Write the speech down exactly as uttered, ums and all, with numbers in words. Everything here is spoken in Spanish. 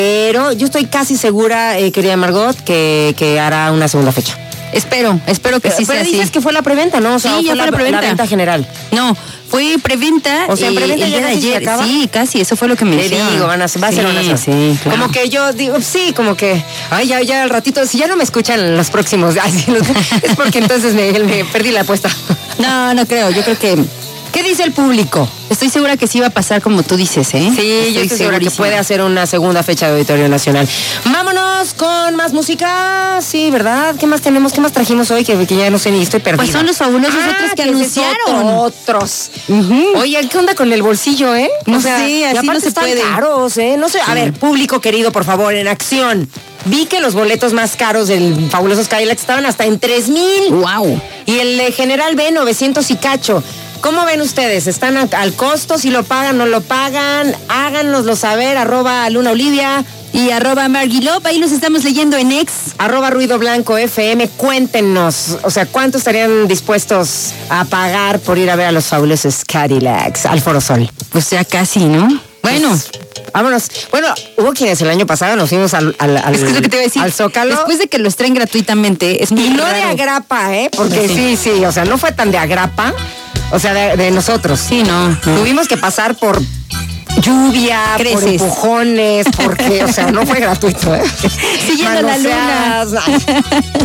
Pero yo estoy casi segura, eh, querida Margot, que, que hará una segunda fecha. Espero, espero que sí Pero sea dices así. que fue la preventa, ¿no? O sea, Sí, ya fue fue la preventa. La venta general. No, fue preventa. O sea, en eh, preventa el ya día de casi se ayer. acaba. Sí, casi, eso fue lo que me Te dijeron. digo, van a, va a ser una Sí, claro. Como que yo digo, sí, como que, ay, ya, ya al ratito, si ya no me escuchan en los próximos, ay, sí, los- es porque entonces me, me perdí la apuesta. No, no creo, yo creo que... ¿Qué dice el público? Estoy segura que sí va a pasar como tú dices, ¿eh? Sí, yo estoy segura que segurísima. puede hacer una segunda fecha de Auditorio Nacional. Vámonos con más música. Sí, ¿verdad? ¿Qué más tenemos? ¿Qué más trajimos hoy? Que, que ya no sé ni estoy perdida. Pues son los fabulosos Ah, otros que que ese es anunciaron. otro- otros. Ujú. Oye, ¿qué onda con el bolsillo, eh? No sé, y así aparte no se están puede. caros, ¿eh? No sé. A ver, público querido, por favor, en acción. Vi que los boletos más caros del Fabulosos Cadillac estaban hasta en tres mil. Wow. Y el eh, General B, novecientos y cacho. ¿Cómo ven ustedes? ¿Están a- al costo? ¿Si lo pagan, no lo pagan? Háganoslo saber, arroba Luna Olivia, Y arroba Marguilop, ahí los estamos leyendo en X. arroba Ruido Blanco F M. Cuéntenos, o sea, ¿cuánto estarían dispuestos a pagar por ir a ver a los Fabulosos Cadillacs al Foro Sol? Pues ya casi, ¿no? Bueno. Pues, vámonos. Bueno, hubo quienes el año pasado nos fuimos al, al, al, Es que es lo que te iba a decir. al Zócalo. Después de que los traen gratuitamente, es muy Y no raro. de agrapa, ¿eh? Porque sí, sí, o sea, no fue tan de agrapa, o sea, de, de nosotros. Sí, no, no. Tuvimos que pasar por lluvia, por Creces. empujones, porque, o sea, no fue gratuito, ¿eh? Siguiendo la luna. Manoseadas, ay.